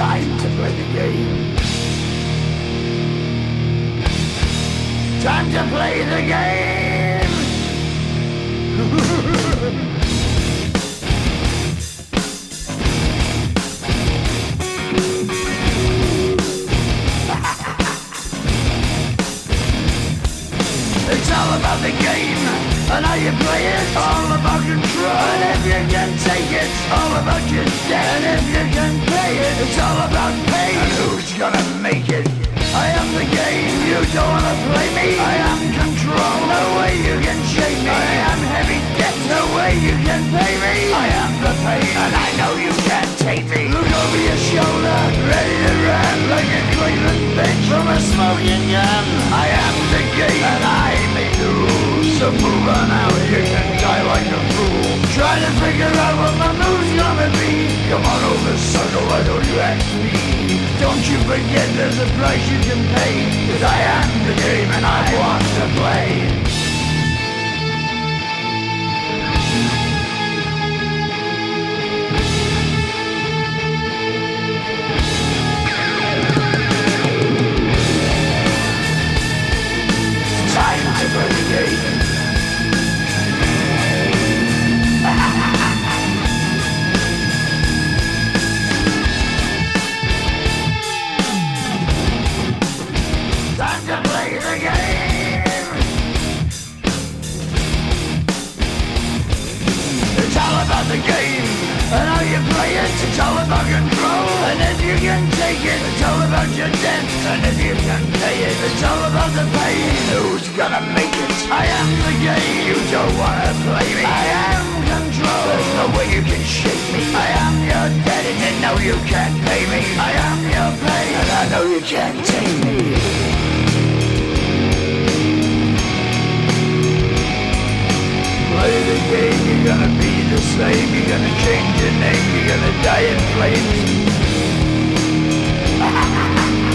Time to play the game. Time to play the game. It's all about the game and how you play it. All about control, and if you can take it, all about your debt. And if you can pay it, it's all about pain. And who's gonna make it? I am the game, you don't wanna play me. I am control, no way you can shake me. I am heavy debt, no way you can pay me. I am the pain, and I know you can't take me. Look over your shoulder, ready to run like a Cleveland bitch from a smoking gun. I am the game, and I make the rules. So move on out, you can die like a fool. Try to figure out what my move's gonna be. Come on over, sucker, why don't you ask me? Don't you forget there's a price you can pay. 'Cause I am the game and I want to play. Time to play the game. Time to play the game. It's all about the game and how you play it. It's all about control, and if you can take it, it's all about your debt. And if you can pay it, it's all about the pain. Who's gonna make it? I am the game. You don't wanna play me. I am control. There's no way you can shake me. I am your debt, and you know you can't pay me. I am your pain, and I know you can't take me. Play the game, you're gonna be the same. You're gonna change your name, you're gonna die in flames.